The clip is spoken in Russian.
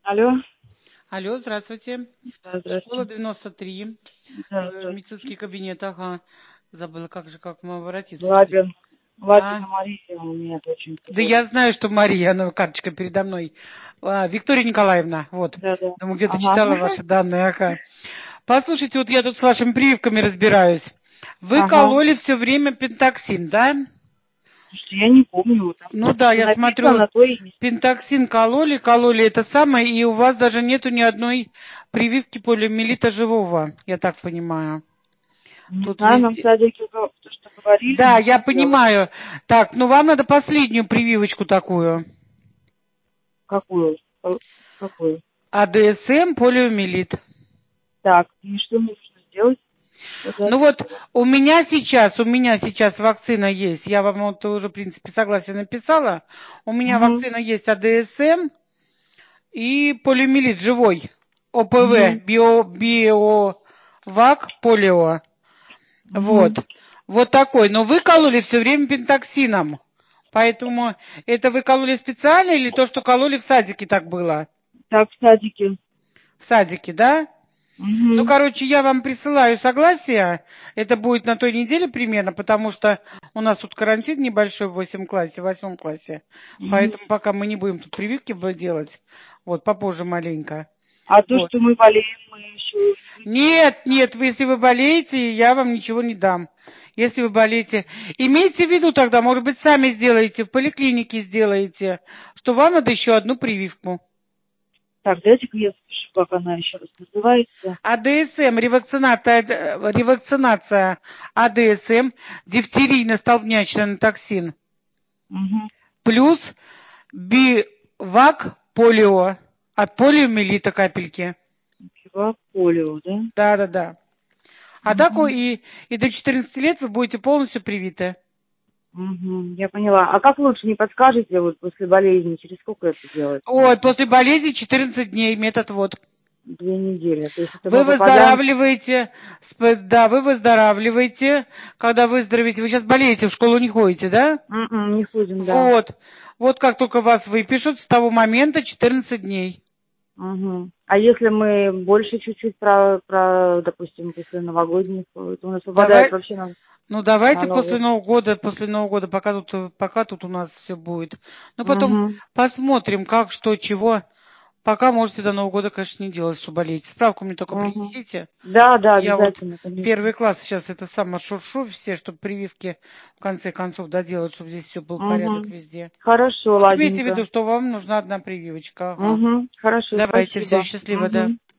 Алло. Алло, здравствуйте. Да, Школа здравствуйте. 93, Да, здравствуйте. медицинский кабинет, ага. Забыла, как вам обратиться. Лапин. А? Лапина Мария у меня очень Да такой. я знаю, что Мария, она карточка передо мной. Виктория Николаевна, вот. Да, да. Думаю, где-то Ага. читала ваши данные, ага. Послушайте, вот я тут с вашими прививками разбираюсь. Вы Ага. кололи все время пентаксин, да? Слушайте, я не помню. Вот там Ну да, что я смотрю, написано, то и есть. пентаксин кололи это самое, и у вас даже нету ни одной прививки полиомиелита живого, я так понимаю. Не Тут знаю, нам в везде. садике то, что говорили, Да, мы я то делали. понимаю. Так, ну вам надо последнюю прививочку такую. Какую? Какую? АДСМ полиомиелит. Так, и что мне нужно сделать? Вот Ну запись вот у вас. у меня сейчас вакцина есть. Я вам вот уже, в принципе, согласие написала. У меня Угу. вакцина есть АДСМ и полиомиелит живой. ОПВ, Угу. биовак, полио. Угу. Вот. Вот такой. Но вы кололи все время пентоксином. Поэтому это вы кололи специально или то, что кололи в садике так было? Так, в садике. В садике, да? Ну, Угу. короче, я вам присылаю согласие. Это будет на той неделе примерно, потому что у нас тут карантин небольшой в 8 классе, в 8 классе. Угу. Поэтому пока мы не будем тут прививки делать. Вот, попозже маленько. А то, Вот. что мы болеем, мы еще не выписали. Нет, нет, если вы болеете, я вам ничего не дам. Если вы болеете, имейте в виду тогда, может быть, сами сделаете, в поликлинике сделаете, что вам надо еще одну прививку. Так, дайте-ка я запишу, как она еще раз называется. АДСМ, ревакцинация АДСМ, дифтерийно-столбнячный токсин, Угу. плюс бивак полио, от полиомиелита капельки. Полио, да? Да. А так Угу. и до 14 лет вы будете полностью привиты. Угу. Я поняла. А как лучше, не подскажете, вот после болезни, через сколько это делать Ой, нужно? после болезни 14 дней метод вот. 2 недели. То есть это Вы мы попадаем... выздоравливаете, да, вы выздоравливаете, когда выздоровеете. Вы сейчас болеете, в школу не ходите, да? Не ходим, да. Вот. Вот как только вас выпишут, с того момента 14 дней. Угу. А если мы больше чуть-чуть допустим, после новогодних, то у нас попадает Давай, вообще ну на давайте Новый. после Нового года, пока тут у нас все будет. Ну потом Угу. посмотрим, как, что, чего. Пока можете до Нового года, конечно, не делать, что болеете. Справку мне только Угу. принесите. Да, да, Я вот обязательно, конечно. первый класс сейчас это сама шуршу все, чтобы прививки в конце концов доделать, чтобы здесь все был порядок Угу. везде. Хорошо, Вот имейте в виду, ладненько. что вам нужна одна прививочка. Ага. Угу. Хорошо, Давайте, все, спасибо. счастливо, да. Угу.